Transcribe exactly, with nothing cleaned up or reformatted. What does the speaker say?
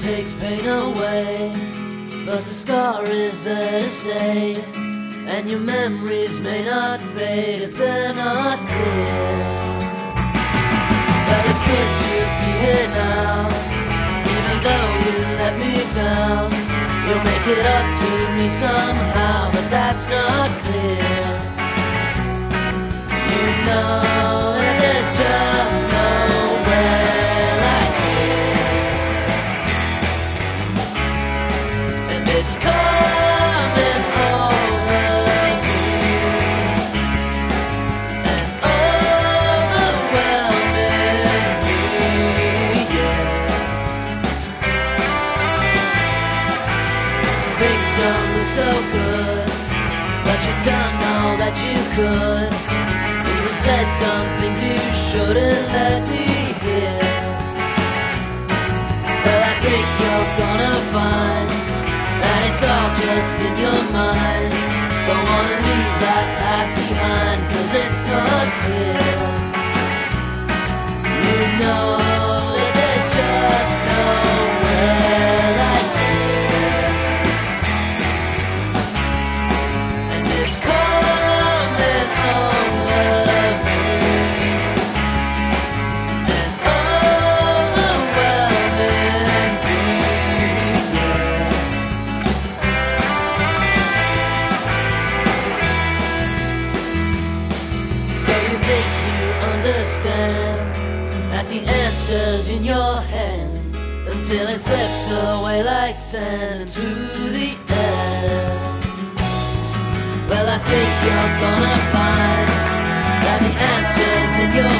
takes pain away, but the scar is there to stay, and your memories may not fade if they're not clear. Well, it's good to be here now, even though you let me down. You'll make it up to me somehow, but that's not clear. You know that there's just nowhere like here, and it's coming over me and overwhelming me, yeah. Things don't look so good, but you don't know that you could. Even said some things you shouldn't let me hear. But I think you're gonna find that it's all just in your mind. Don't wanna leave that past behind, 'cause it's not clear. You know that there's just nowhere like here, and it's coming over me and overwhelming me, yeah. So you think you understand that the answer's in your hand, until it slips away like sand into the air. Well, I think you're gonna find that the answer's in your